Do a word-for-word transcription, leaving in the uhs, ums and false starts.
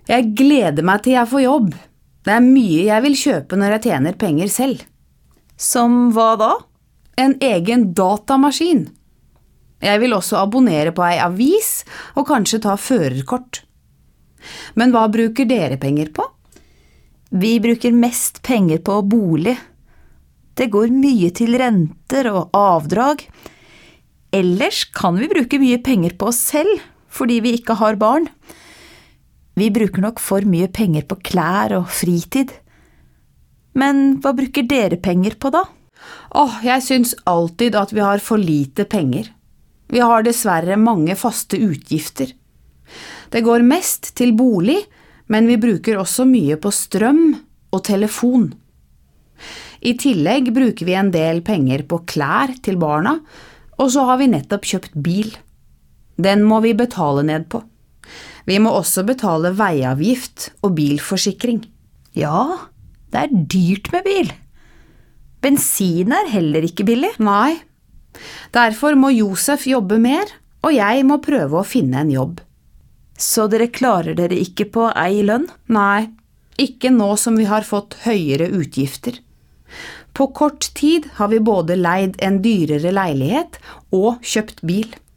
Jeg gleder meg til jeg får jobb. Det er mye jeg vil kjøpe når jeg tjener penger selv. Som hva da? En egen datamaskin. Jeg vil også abonnere på ei avis og kanskje ta førerkort. Men hva bruker dere penger på? Vi bruker mest penger på bolig. Det går mye til renter og avdrag. Ellers kan vi bruke mye penger på oss selv, fordi vi ikke har barn. Vi bruker nok for mye penger på klær og fritid. Men hva bruker dere penger på da? Åh, jeg synes alltid at vi har for lite penger. Vi har dessverre mange faste utgifter. Det går mest til bolig, men vi bruker også mye på strøm og telefon. I tillegg bruker vi en del penger på klær til barna, og så har vi nettopp kjøpt bil. Den må vi betale ned på. Vi må også betale veiavgift og bilforsikring. Ja, det er dyrt med bil. Bensin er heller ikke billig. Nei. Derfor må Josef jobbe mer, og jeg må prøve å finne en jobb. Så dere klarer dere ikke på ei lønn? Nei, ikke nå som vi har fått høyere utgifter. På kort tid har vi både leid en dyrere leilighet og kjøpt bil.